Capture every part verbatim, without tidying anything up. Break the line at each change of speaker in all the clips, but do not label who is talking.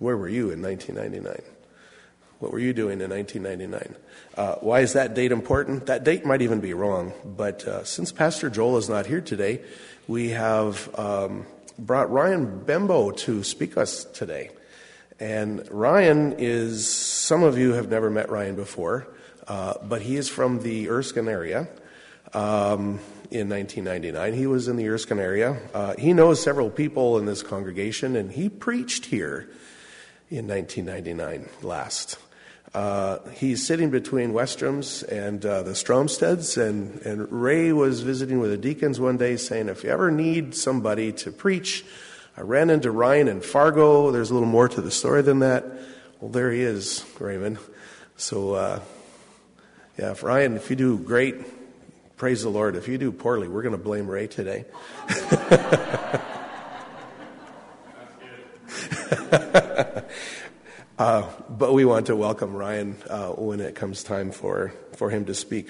where were you in nineteen ninety-nine? What were you doing in nineteen ninety-nine? Uh, why is that date important? That date might even be wrong, but uh, since Pastor Joel is not here today, we have um, brought Ryan Bembo to speak us today. And Ryan is, some of you have never met Ryan before, uh, but he is from the Erskine area. Um, in nineteen ninety-nine, he was in the Erskine area. Uh, he knows several people in this congregation, and he preached here in nineteen ninety-nine last. Uh, he's sitting between Westrom's and uh, the Stromsteds, and, and Ray was visiting with the deacons one day saying, if you ever need somebody to preach, I ran into Ryan in Fargo. There's a little more to the story than that. Well, there he is, Raymond. So, uh, yeah, if Ryan, if you do great, praise the Lord. If you do poorly, we're going to blame Ray today. uh, but we want to welcome Ryan uh, when it comes time for, for him to speak.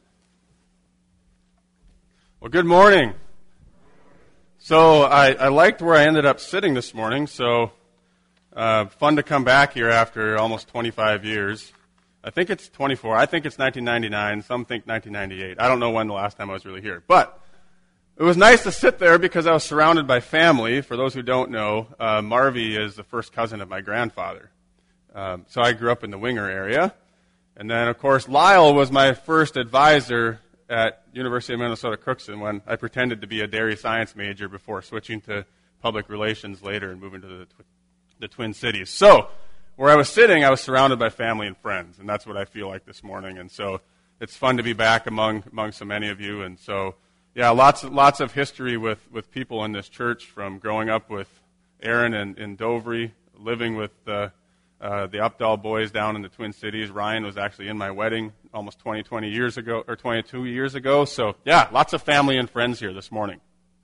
Well, good morning. So I, I liked where I ended up sitting this morning, so uh, fun to come back here after almost twenty-five years. I think it's twenty-four. I think it's nineteen ninety-nine. Some think nineteen ninety-eight. I don't know when the last time I was really here. But it was nice to sit there because I was surrounded by family. For those who don't know, uh, Marvy is the first cousin of my grandfather. Um, so I grew up in the Winger area. And then, of course, Lyle was my first advisor at University of Minnesota Crookston when I pretended to be a dairy science major before switching to public relations later and moving to the, the Twin Cities. So where I was sitting, I was surrounded by family and friends, and that's what I feel like this morning. And so it's fun to be back among among so many of you. And so, yeah, lots lots of history with, with people in this church, from growing up with Aaron in, in Dovry, living with the uh, the Updahl boys down in the Twin Cities. Ryan was actually in my wedding almost twenty, twenty years ago, or twenty-two years ago. So, yeah, lots of family and friends here this morning.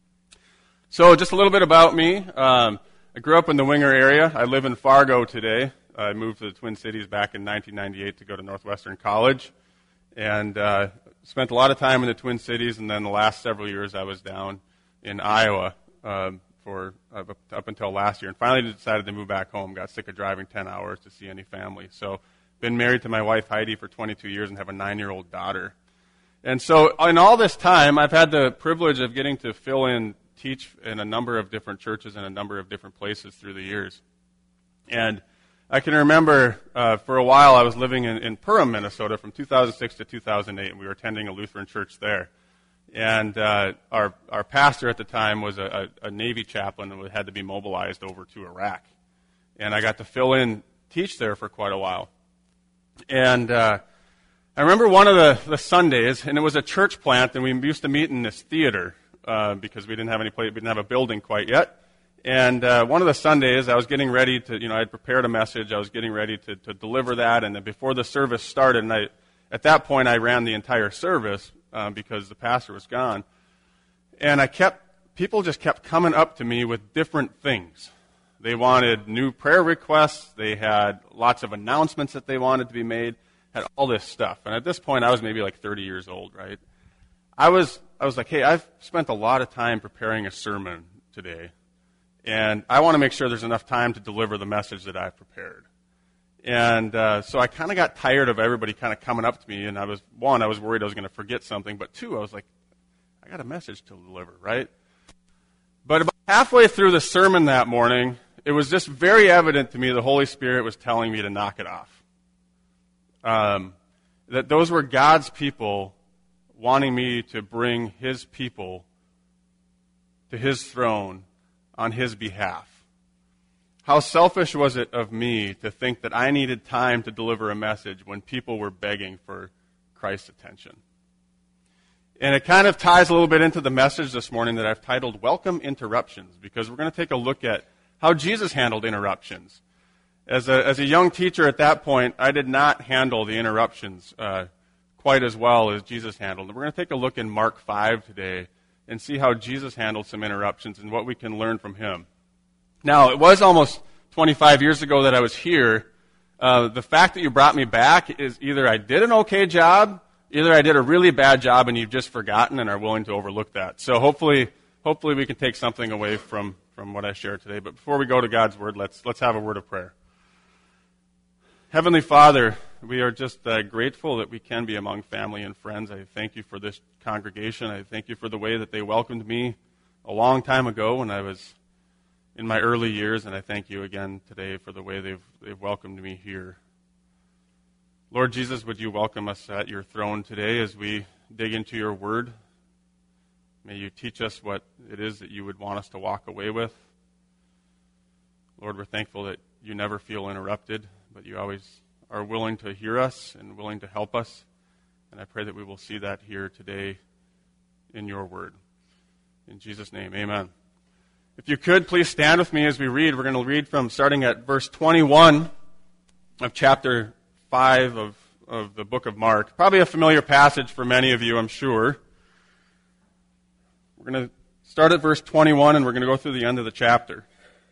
So just a little bit about me. Um, I grew up in the Winger area. I live in Fargo today. I moved to the Twin Cities back in nineteen ninety-eight to go to Northwestern College, and uh, spent a lot of time in the Twin Cities, and then the last several years I was down in Iowa um, for uh, up until last year, and finally decided to move back home. Got sick of driving ten hours to see any family. So been married to my wife Heidi for twenty-two years and have a nine-year-old daughter. And so in all this time, I've had the privilege of getting to fill in, teach in a number of different churches in a number of different places through the years. And I can remember uh, for a while I was living in, in Perham, Minnesota from two thousand six to two thousand eight, and we were attending a Lutheran church there. And uh, our our pastor at the time was a, a, a Navy chaplain and had to be mobilized over to Iraq. And I got to fill in, teach there for quite a while. And uh, I remember one of the, the Sundays, and it was a church plant, and we used to meet in this theater uh, because we didn't have any place, we didn't have a building quite yet. And uh, one of the Sundays, I was getting ready to, you know, I had prepared a message. I was getting ready to, to deliver that, and then before the service started, and I, at that point, I ran the entire service uh, because the pastor was gone. And I kept, people just kept coming up to me with different things. They wanted new prayer requests. They had lots of announcements that they wanted to be made. Had all this stuff. And at this point, I was maybe like thirty years old, right? I was, I was like, hey, I've spent a lot of time preparing a sermon today. And I want to make sure there's enough time to deliver the message that I've prepared. And uh, so I kind of got tired of everybody kind of coming up to me, and I was, one, I was worried I was going to forget something, but two, I was like, I got a message to deliver, right? But about halfway through the sermon that morning, it was just very evident to me the Holy Spirit was telling me to knock it off. Um, that those were God's people wanting me to bring His people to His throne on His behalf. How selfish was it of me to think that I needed time to deliver a message when people were begging for Christ's attention? And it kind of ties a little bit into the message this morning that I've titled Welcome Interruptions, because we're going to take a look at how Jesus handled interruptions. As a, as a young teacher at that point, I did not handle the interruptions uh, quite as well as Jesus handled them. We're going to take a look in Mark five today and see how Jesus handled some interruptions and what we can learn from Him. Now, it was almost twenty-five years ago that I was here. Uh, the fact that you brought me back is either I did an okay job, either I did a really bad job and you've just forgotten and are willing to overlook that. So hopefully hopefully we can take something away from, from what I shared today. But before we go to God's Word, let's let's have a word of prayer. Heavenly Father, we are just uh, grateful that we can be among family and friends. I thank you for this congregation. I thank you for the way that they welcomed me a long time ago when I was in my early years, and I thank you again today for the way they've, they've welcomed me here. Lord Jesus, would you welcome us at your throne today as we dig into your word? May you teach us what it is that you would want us to walk away with. Lord, we're thankful that you never feel interrupted, but you always are willing to hear us and willing to help us. And I pray that we will see that here today in your word. In Jesus' name, amen. If you could, please stand with me as we read. We're going to read from starting at verse twenty-one of chapter five of, of the book of Mark. Probably a familiar passage for many of you, I'm sure. We're going to start at verse twenty-one, and we're going to go through the end of the chapter.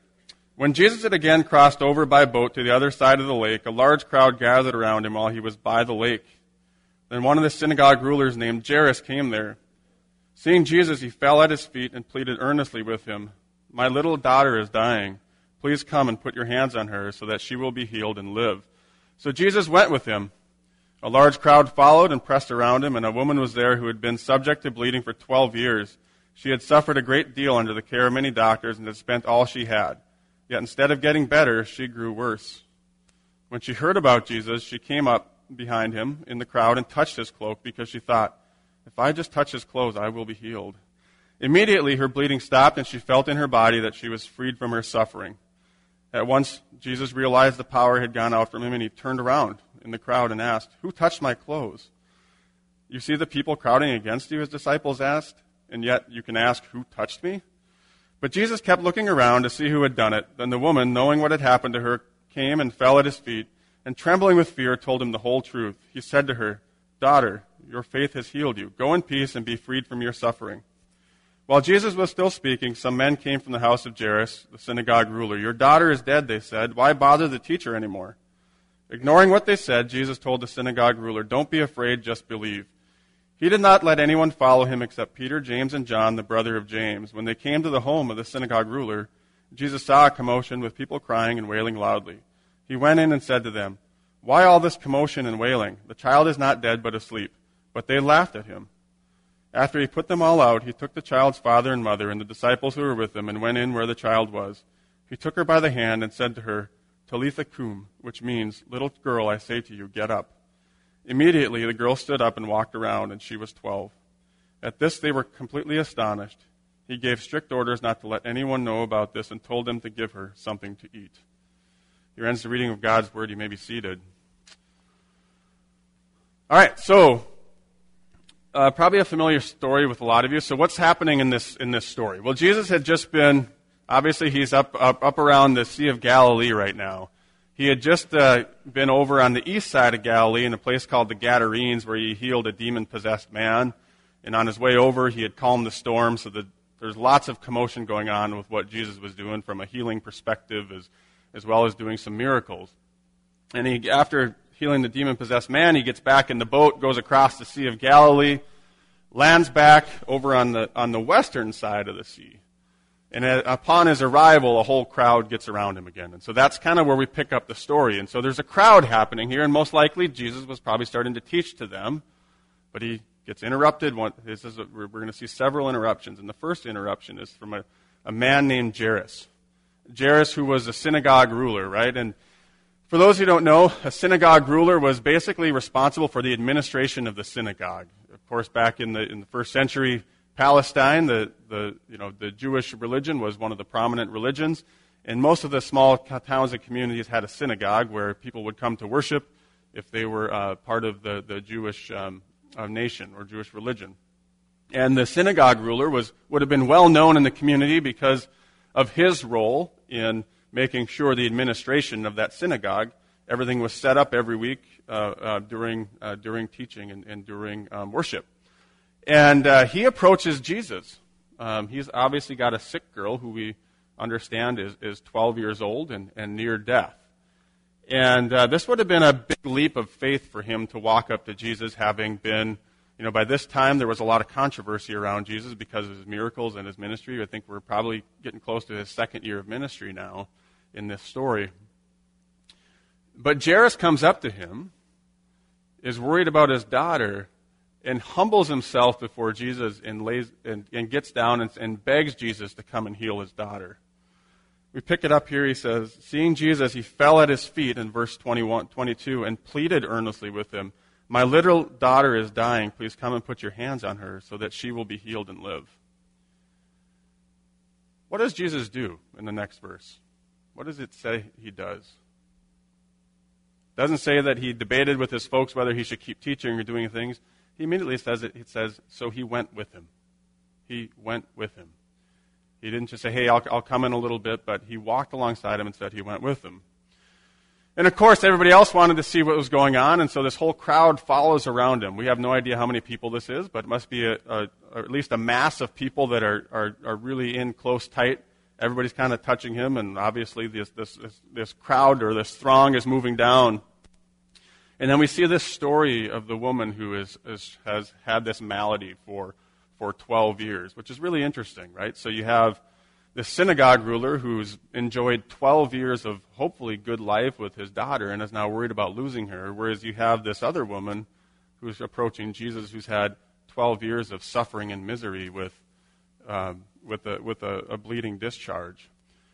When Jesus had again crossed over by boat to the other side of the lake, a large crowd gathered around him while he was by the lake. Then one of the synagogue rulers named Jairus came there. Seeing Jesus, he fell at his feet and pleaded earnestly with him, "My little daughter is dying. Please come and put your hands on her so that she will be healed and live." So Jesus went with him. A large crowd followed and pressed around him, and a woman was there who had been subject to bleeding for twelve years. She had suffered a great deal under the care of many doctors and had spent all she had. Yet instead of getting better, she grew worse. When she heard about Jesus, she came up behind him in the crowd and touched his cloak because she thought, "If I just touch his clothes, I will be healed." Immediately her bleeding stopped and she felt in her body that she was freed from her suffering. At once, Jesus realized the power had gone out from him, and he turned around in the crowd and asked, "Who touched my clothes?" "You see the people crowding against you?" his disciples asked, "and yet you can ask, 'Who touched me?'" But Jesus kept looking around to see who had done it. Then the woman, knowing what had happened to her, came and fell at his feet, and trembling with fear, told him the whole truth. He said to her, "Daughter, your faith has healed you. Go in peace and be freed from your suffering." While Jesus was still speaking, some men came from the house of Jairus, the synagogue ruler. "Your daughter is dead," they said. "Why bother the teacher anymore?" Ignoring what they said, Jesus told the synagogue ruler, "Don't be afraid, just believe." He did not let anyone follow him except Peter, James, and John, the brother of James. When they came to the home of the synagogue ruler, Jesus saw a commotion with people crying and wailing loudly. He went in and said to them, "Why all this commotion and wailing? The child is not dead but asleep." But they laughed at him. After he put them all out, he took the child's father and mother and the disciples who were with him and went in where the child was. He took her by the hand and said to her, "Talitha cum," which means, "Little girl, I say to you, get up." Immediately the girl stood up and walked around, and she was twelve. At this they were completely astonished. He gave strict orders not to let anyone know about this and told them to give her something to eat. Here ends the reading of God's word. You may be seated. All right, so uh, probably a familiar story with a lot of you. So what's happening in this in this story? Well, Jesus had just been, obviously he's up up, up around the Sea of Galilee right now. He had just uh, been over on the east side of Galilee in a place called the Gadarenes, where he healed a demon-possessed man. And on his way over, he had calmed the storm, so that there's lots of commotion going on with what Jesus was doing from a healing perspective, as, as well as doing some miracles. And he, after healing the demon-possessed man, he gets back in the boat, goes across the Sea of Galilee, lands back over on the on the western side of the sea. And upon his arrival, a whole crowd gets around him again. And so that's kind of where we pick up the story. And so there's a crowd happening here, and most likely Jesus was probably starting to teach to them. But he gets interrupted. This is a, we're going to see several interruptions. And the first interruption is from a, a man named Jairus. Jairus, who was a synagogue ruler, right? And for those who don't know, a synagogue ruler was basically responsible for the administration of the synagogue. Of course, back in the in the first century, Palestine, the, the, you know, the Jewish religion was one of the prominent religions, and most of the small towns and communities had a synagogue where people would come to worship if they were uh, part of the, the Jewish um, uh, nation or Jewish religion. And the synagogue ruler was would have been well known in the community because of his role in making sure the administration of that synagogue, everything was set up every week uh, uh, during uh, during teaching and, and during um, worship. And uh, he approaches Jesus. Um, he's obviously got a sick girl who we understand is, is twelve years old and, and near death. And uh, this would have been a big leap of faith for him to walk up to Jesus, having been, you know, by this time there was a lot of controversy around Jesus because of his miracles and his ministry. I think we're probably getting close to his second year of ministry now in this story. But Jairus comes up to him, is worried about his daughter, and humbles himself before Jesus and lays and, and gets down and, and begs Jesus to come and heal his daughter. We pick it up here. He says, seeing Jesus, he fell at his feet in verse twenty-one, twenty-two and pleaded earnestly with him, my little daughter is dying. Please come and put your hands on her so that she will be healed and live. What does Jesus do in the next verse? What does it say he does? It doesn't say that he debated with his folks whether he should keep teaching or doing things. He immediately says it. It says, so he went with him. He went with him. He didn't just say, hey, I'll, I'll come in a little bit, but he walked alongside him and said he went with him. And of course, everybody else wanted to see what was going on, and so this whole crowd follows around him. We have no idea how many people this is, but it must be a, a, or at least a mass of people that are, are, are really in close, tight. Everybody's kind of touching him, and obviously this, this, this, this crowd or this throng is moving down. And then we see this story of the woman who is, is, has had this malady for, for twelve years, which is really interesting, right? So you have the synagogue ruler who's enjoyed twelve years of hopefully good life with his daughter and is now worried about losing her, whereas you have this other woman who's approaching Jesus who's had twelve years of suffering and misery with, um, with, a, with a, a bleeding discharge.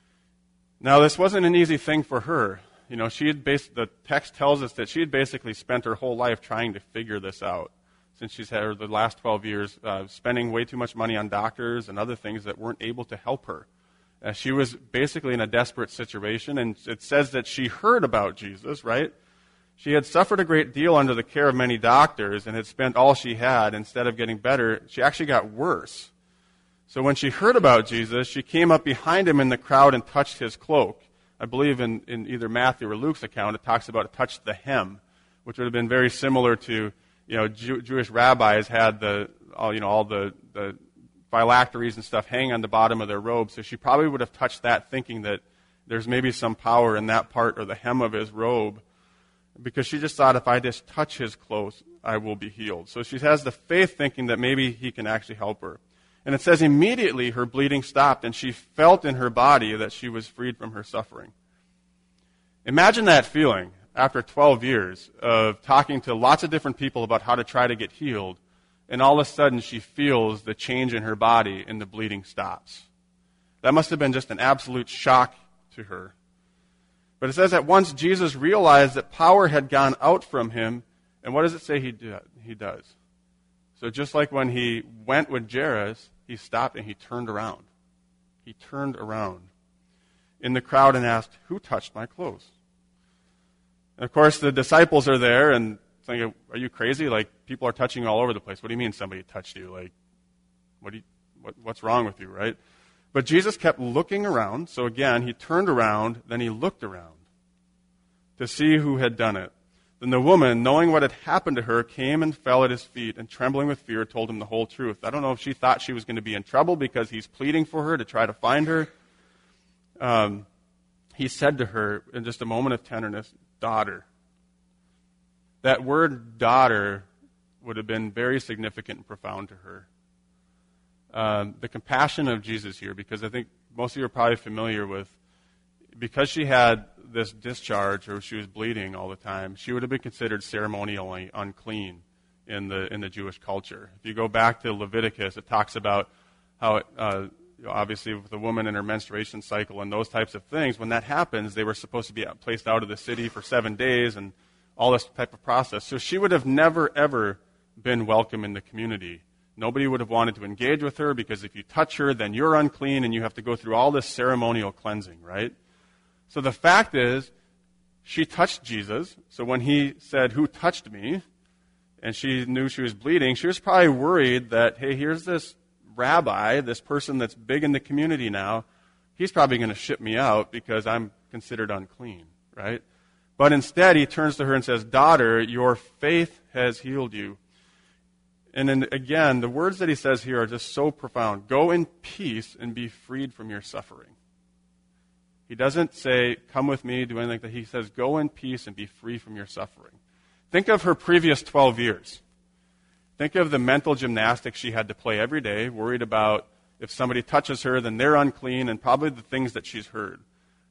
Now, this wasn't an easy thing for her. You know, she had bas- the text tells us that she had basically spent her whole life trying to figure this out, since she's had her the last twelve years uh, spending way too much money on doctors and other things that weren't able to help her. Uh, she was basically in a desperate situation, and it says that she heard about Jesus, right? She had suffered a great deal under the care of many doctors and had spent all she had. Instead of getting better, she actually got worse. So when she heard about Jesus, she came up behind him in the crowd and touched his cloak. I believe in, in either Matthew or Luke's account, it talks about it touched the hem, which would have been very similar to, you know, Jew, Jewish rabbis had the, all, you know, all the, the phylacteries and stuff hang on the bottom of their robes. So she probably would have touched that, thinking that there's maybe some power in that part or the hem of his robe, because she just thought, if I just touch his clothes, I will be healed. So she has the faith, thinking that maybe he can actually help her. And it says immediately her bleeding stopped, and she felt in her body that she was freed from her suffering. Imagine that feeling after twelve years of talking to lots of different people about how to try to get healed, and all of a sudden she feels the change in her body and the bleeding stops. That must have been just an absolute shock to her. But it says that once Jesus realized that power had gone out from him, and what does it say he, do, he does? So just like when he went with Jairus, he stopped and he turned around. He turned around in the crowd and asked, who touched my clothes? And of course, the disciples are there and thinking, are you crazy? Like, people are touching you all over the place. What do you mean somebody touched you? Like, what do you, what, what's wrong with you, right? But Jesus kept looking around. So again, he turned around, then he looked around to see who had done it. Then the woman, knowing what had happened to her, came and fell at his feet, and trembling with fear, told him the whole truth. I don't know if she thought she was going to be in trouble because he's pleading for her to try to find her. Um, he said to her, in just a moment of tenderness, daughter. That word daughter would have been very significant and profound to her. Um, the compassion of Jesus here, because I think most of you are probably familiar with, because she had this discharge, or she was bleeding all the time, she would have been considered ceremonially unclean in the in the Jewish culture. If you go back to Leviticus, it talks about how, it, uh, obviously, with the woman in her menstruation cycle and those types of things, when that happens, they were supposed to be placed out of the city for seven days and all this type of process. So she would have never, ever been welcome in the community. Nobody would have wanted to engage with her, because if you touch her, then you're unclean and you have to go through all this ceremonial cleansing, right? So the fact is, she touched Jesus. So when he said, who touched me? And she knew she was bleeding, she was probably worried that, hey, here's this rabbi, this person that's big in the community now. He's probably going to ship me out because I'm considered unclean, right? But instead, he turns to her and says, daughter, your faith has healed you. And then again, the words that he says here are just so profound. Go in peace and be freed from your suffering. He doesn't say, come with me, do anything like that. He says, go in peace and be free from your suffering. Think of her previous twelve years. Think of the mental gymnastics she had to play every day, worried about if somebody touches her, then they're unclean, and probably the things that she's heard.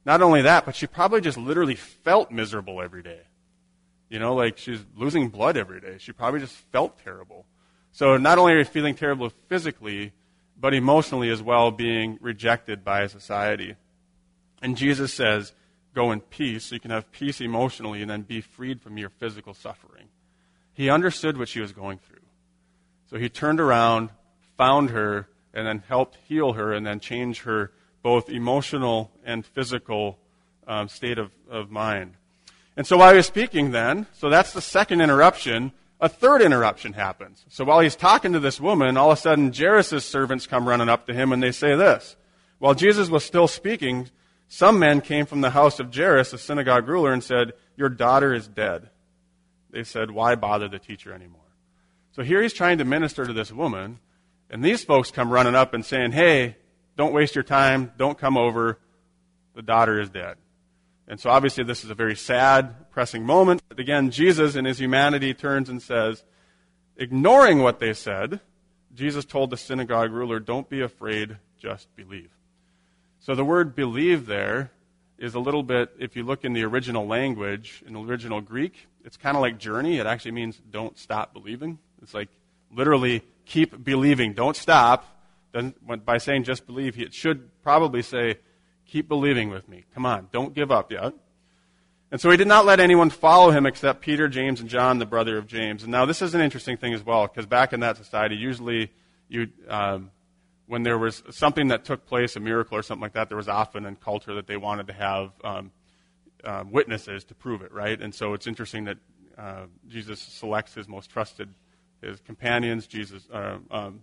Not only that, but she probably just literally felt miserable every day. You know, like she's losing blood every day. She probably just felt terrible. So not only are you feeling terrible physically, but emotionally as well, being rejected by society. And Jesus says, go in peace, so you can have peace emotionally and then be freed from your physical suffering. He understood what she was going through. So he turned around, found her, and then helped heal her and then change her both emotional and physical um, state of, of mind. And so while he was speaking then, so that's the second interruption, a third interruption happens. So while he's talking to this woman, all of a sudden Jairus' servants come running up to him and they say this. While Jesus was still speaking, some men came from the house of Jairus, the synagogue ruler, and said, your daughter is dead. They said, why bother the teacher anymore? So here he's trying to minister to this woman, and these folks come running up and saying, hey, don't waste your time, don't come over, the daughter is dead. And so obviously this is a very sad, pressing moment. But again, Jesus in his humanity turns and says, ignoring what they said, Jesus told the synagogue ruler, don't be afraid, just believe. So the word believe there is a little bit, if you look in the original language, in the original Greek, it's kind of like journey. It actually means don't stop believing. It's like literally keep believing, don't stop. Doesn't, by saying just believe, it should probably say, keep believing with me. Come on, don't give up yet. And so he did not let anyone follow him except Peter, James, and John, the brother of James. And now this is an interesting thing as well, because back in that society, usually you, um, when there was something that took place, a miracle or something like that, there was often in culture that they wanted to have um, uh, witnesses to prove it, right? And so it's interesting that uh, Jesus selects his most trusted, his companions, Jesus, uh, um,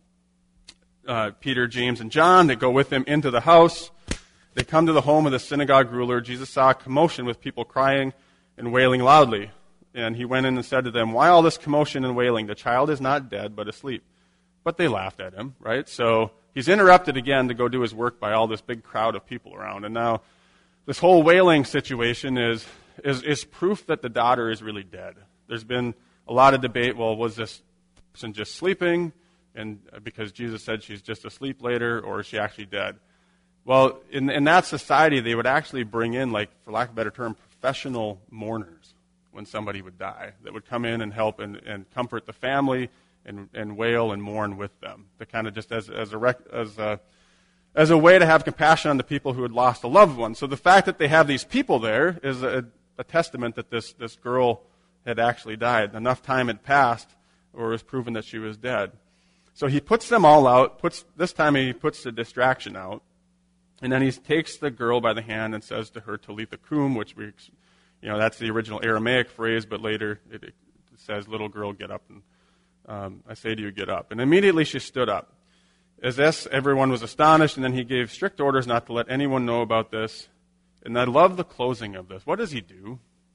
uh, Peter, James, and John. They go with him into the house. They come to the home of the synagogue ruler. Jesus saw a commotion with people crying and wailing loudly. And he went in and said to them, why all this commotion and wailing? The child is not dead, but asleep. But they laughed at him, right? So he's interrupted again to go do his work by all this big crowd of people around. And now this whole wailing situation is, is, is proof that the daughter is really dead. There's been a lot of debate, well, was this person just sleeping? And because Jesus said she's just asleep later, or is she actually dead? Well, in, in that society, they would actually bring in, like, for lack of a better term, professional mourners when somebody would die that would come in and help and, and comfort the family and, and wail and mourn with them. To kind of just as, as, a rec, as, a, as a way to have compassion on the people who had lost a loved one. So the fact that they have these people there is a, a testament that this, this girl had actually died. Enough time had passed, or it was proven that she was dead. So he puts them all out. Puts this time he puts the distraction out. And then he takes the girl by the hand and says to her, Talitha kum, which we, you know, that's the original Aramaic phrase, but later it, it says, little girl, get up. And um, I say to you, get up. And immediately she stood up. As this, everyone was astonished, and then he gave strict orders not to let anyone know about this. And I love the closing of this. What does he do?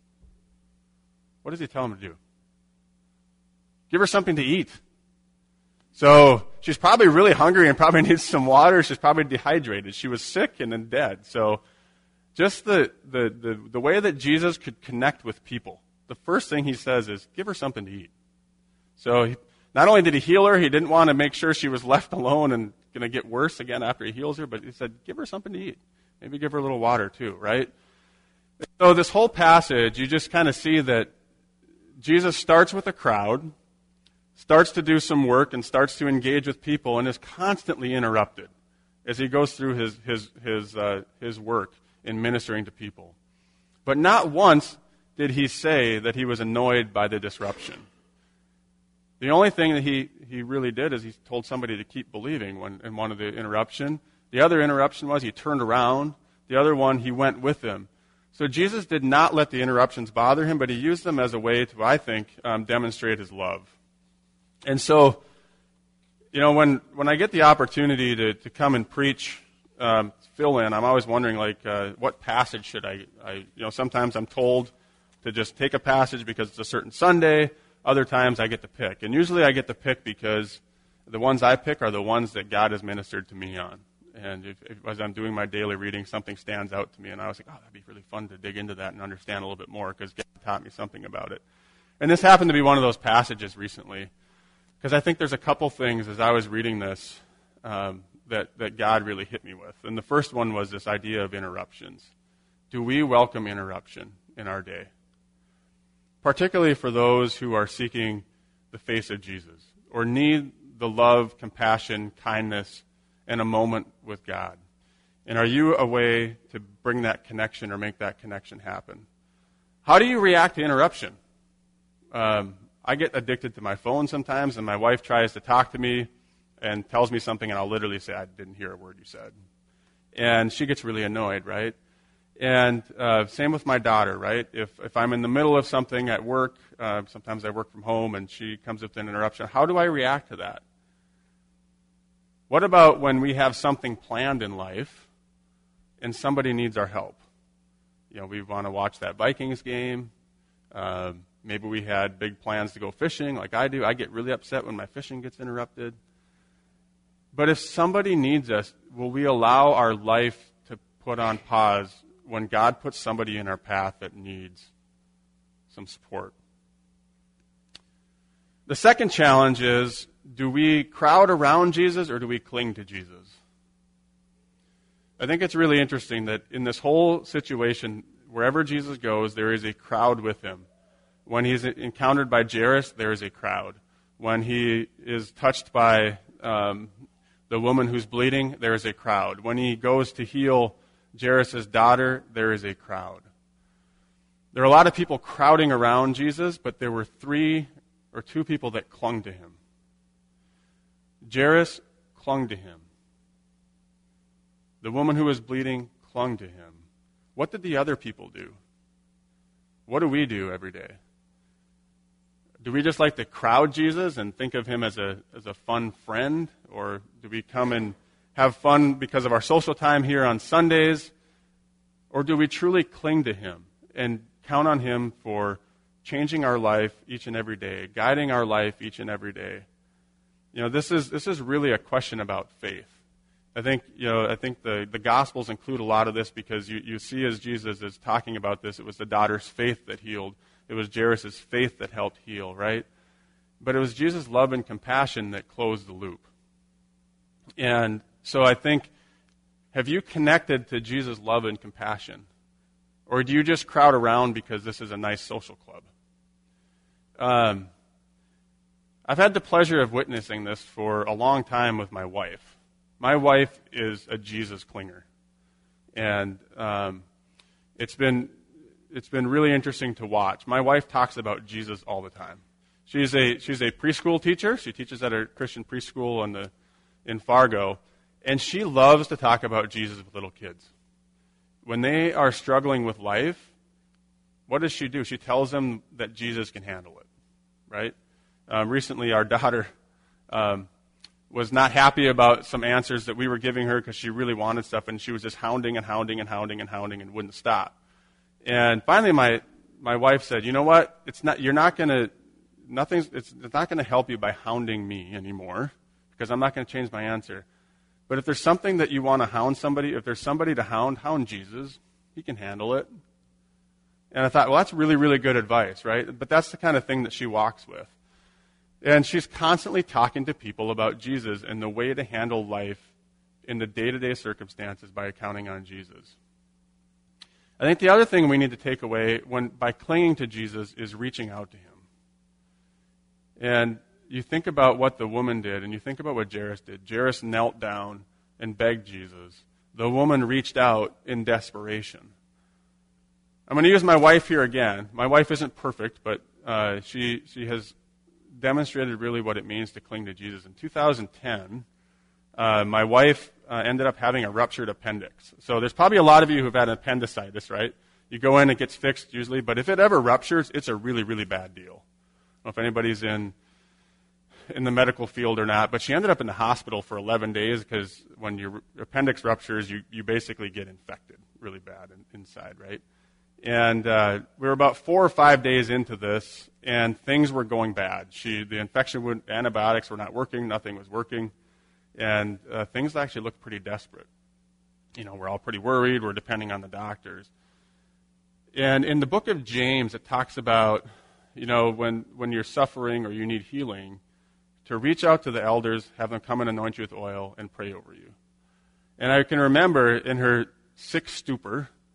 What does he tell him to do? Give her something to eat. So she's probably really hungry and probably needs some water. She's probably dehydrated. She was sick and then dead. So just the, the, the, the way that Jesus could connect with people, the first thing he says is, give her something to eat. So he, not only did he heal her, he didn't want to make sure she was left alone and going to get worse again after he heals her, but he said, give her something to eat. Maybe give her a little water too, right? So this whole passage, you just kind of see that Jesus starts with a crowd, starts to do some work and starts to engage with people and is constantly interrupted as he goes through his his his uh, his work in ministering to people. But not once did he say that he was annoyed by the disruption. The only thing that he, he really did is he told somebody to keep believing when in one of the interruption. The other interruption was he turned around. The other one, he went with them. So Jesus did not let the interruptions bother him, but he used them as a way to, I think, um, demonstrate his love. And so, you know, when, when I get the opportunity to, to come and preach, um, fill in, I'm always wondering, like, uh, what passage should I, I, you know, sometimes I'm told to just take a passage because it's a certain Sunday. Other times I get to pick. And usually I get to pick because the ones I pick are the ones that God has ministered to me on. And if, if, as I'm doing my daily reading, something stands out to me, and I was like, oh, that'd be really fun to dig into that and understand a little bit more because God taught me something about it. And this happened to be one of those passages recently. Because I think there's a couple things as I was reading this um, that, that God really hit me with. And the first one was this idea of interruptions. do we welcome interruption in our day? Particularly for those who are seeking the face of Jesus or need the love, compassion, kindness, and a moment with God. And are you a way to bring that connection or make that connection happen? How do you react to interruption? Um, I get addicted to my phone sometimes, and my wife tries to talk to me and tells me something, and I'll literally say, I didn't hear a word you said. And she gets really annoyed, right? And uh, same with my daughter, right? If if I'm in the middle of something at work, uh, sometimes I work from home, and she comes with an interruption. How do I react to that? What about when we have something planned in life and somebody needs our help? You know, we want to watch that Vikings game. Uh, maybe we had big plans to go fishing like I do. I get really upset when my fishing gets interrupted. But if somebody needs us, will we allow our life to put on pause when God puts somebody in our path that needs some support? The second challenge is, do we crowd around Jesus or do we cling to Jesus? I think it's really interesting that in this whole situation, wherever Jesus goes, there is a crowd with him. When he's encountered by Jairus, there is a crowd. When he is touched by um, the woman who's bleeding, there is a crowd. When he goes to heal Jairus' daughter, there is a crowd. There are a lot of people crowding around Jesus, but there were three or two people that clung to him. Jairus clung to him. The woman who was bleeding clung to him. What did the other people do? What do we do every day? Do we just like to crowd Jesus and think of him as a as a fun friend? Or do we come and have fun because of our social time here on Sundays? Or do we truly cling to him and count on him for changing our life each and every day, guiding our life each and every day? You know, this is this is really a question about faith. I think, you know, I think the, the Gospels include a lot of this because you, you see as Jesus is talking about this, it was the daughter's faith that healed. It was Jairus' faith that helped heal, right? But it was Jesus' love and compassion that closed the loop. And so I think, have you connected to Jesus' love and compassion? Or do you just crowd around because this is a nice social club? Um, I've had the pleasure of witnessing this for a long time with my wife. My wife is a Jesus clinger. And um, it's been it's been really interesting to watch. My wife talks about Jesus all the time. She's a she's a preschool teacher. She teaches at a Christian preschool in the in Fargo, and she loves to talk about Jesus with little kids. When they are struggling with life, what does she do? She tells them that Jesus can handle it, right? Um, recently, our daughter um, was not happy about some answers that we were giving her because she really wanted stuff, and she was just hounding and hounding and hounding and hounding and wouldn't stop. And finally, my my wife said, "You know what? It's not. You're not going to. Nothing's. It's, it's not going to help you by hounding me anymore because I'm not going to change my answer. But if there's something that you want to hound somebody, if there's somebody to hound, hound Jesus. He can handle it." And I thought, well, that's really, really good advice, right? But that's the kind of thing that she walks with. And she's constantly talking to people about Jesus and the way to handle life in the day-to-day circumstances by counting on Jesus. I think the other thing we need to take away when by clinging to Jesus is reaching out to him. And you think about what the woman did, and you think about what Jairus did. Jairus knelt down and begged Jesus. The woman reached out in desperation. I'm going to use my wife here again. My wife isn't perfect, but uh, she she has demonstrated really what it means to cling to Jesus. In two thousand ten, uh, my wife uh, ended up having a ruptured appendix. So there's probably a lot of you who've had appendicitis, right? You go in, it gets fixed usually, but if it ever ruptures, it's a really, really bad deal. I don't know if anybody's in in the medical field or not, but she ended up in the hospital for eleven days because when your appendix ruptures, you, you basically get infected really bad in, inside, right? And uh, we were about four or five days into this, and things were going bad. She, the infection, would, antibiotics were not working, nothing was working, and uh, things actually looked pretty desperate. You know, we're all pretty worried. We're depending on the doctors. And in the book of James, it talks about, you know, when, when you're suffering or you need healing, to reach out to the elders, have them come and anoint you with oil, and pray over you. And I can remember in her sick stupor,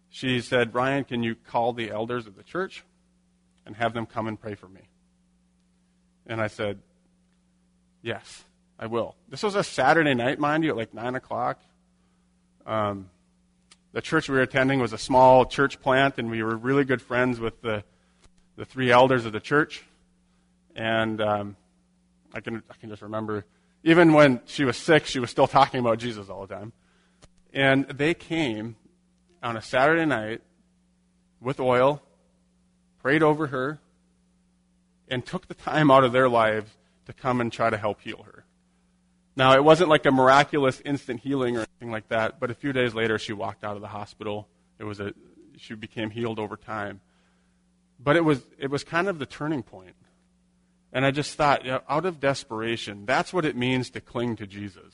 she said, Ryan, can you call the elders of the church and have them come and pray for me? And I said, yes, I will. This was a Saturday night, mind you, at like nine o'clock. Um, the church we were attending was a small church plant, and we were really good friends with the the three elders of the church. And um, I can I can just remember, even when she was sick, she was still talking about Jesus all the time. And they came on a Saturday night with oil, prayed over her, and took the time out of their lives to come and try to help heal her. Now, it wasn't like a miraculous instant healing or anything like that, but a few days later she walked out of the hospital. It was a she became healed over time. But it was it was kind of the turning point. And I just thought, you know, out of desperation, that's what it means to cling to Jesus.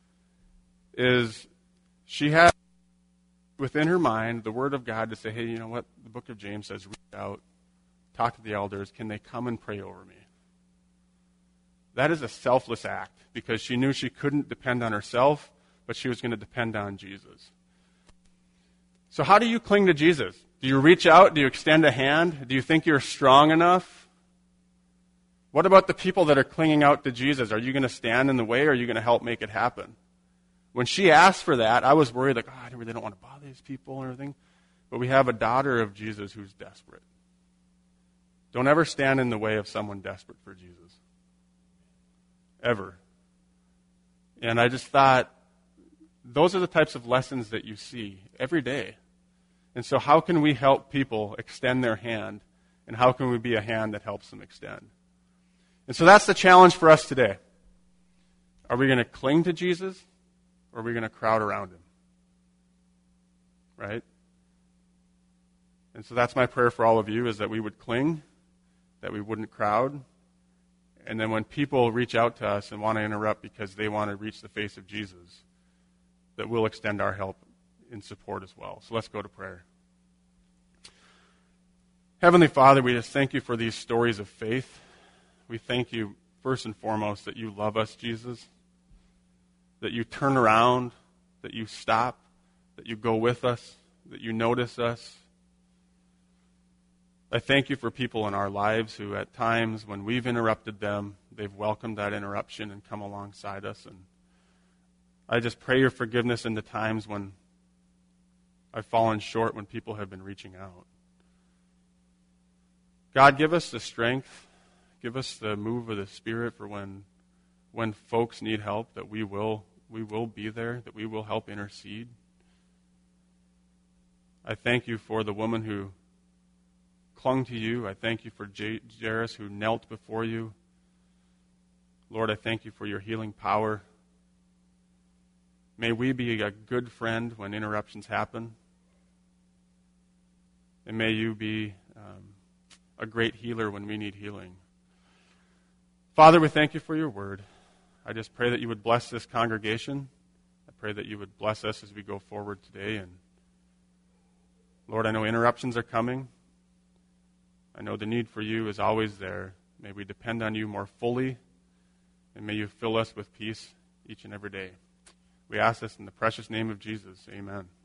Is she had within her mind the Word of God to say, hey, you know what? The book of James says, reach out, talk to the elders. Can they come and pray over me? That is a selfless act because she knew she couldn't depend on herself, but she was going to depend on Jesus. So how do you cling to Jesus? Do you reach out? Do you extend a hand? Do you think you're strong enough? What about the people that are clinging out to Jesus? Are you going to stand in the way or are you going to help make it happen? When she asked for that, I was worried, like, oh, I really don't want to bother these people or anything. But we have a daughter of Jesus who's desperate. Don't ever stand in the way of someone desperate for Jesus. Ever. And I just thought, those are the types of lessons that you see every day. And so how can we help people extend their hand? And how can we be a hand that helps them extend? And so that's the challenge for us today. Are we going to cling to Jesus? Or are we going to crowd around him? Right? And so that's my prayer for all of you, is that we would cling, that we wouldn't crowd. And then when people reach out to us and want to interrupt because they want to reach the face of Jesus, that we'll extend our help in support as well. So let's go to prayer. Heavenly Father, we just thank you for these stories of faith. We thank you, first and foremost, that you love us, Jesus, that you turn around, that you stop, that you go with us, that you notice us. I thank you for people in our lives who at times when we've interrupted them, they've welcomed that interruption and come alongside us. And I just pray your forgiveness in the times when I've fallen short, when people have been reaching out. God, give us the strength, give us the move of the Spirit for when when folks need help, that we will we will be there, that we will help intercede. I thank you for the woman who clung to you. I thank you for J- Jairus who knelt before you. Lord, I thank you for your healing power. May we be a good friend when interruptions happen. And may you be um, a great healer when we need healing. Father, we thank you for your word. I just pray that you would bless this congregation. I pray that you would bless us as we go forward today. And Lord, I know interruptions are coming. I know the need for you is always there. May we depend on you more fully, and may you fill us with peace each and every day. We ask this in the precious name of Jesus. Amen.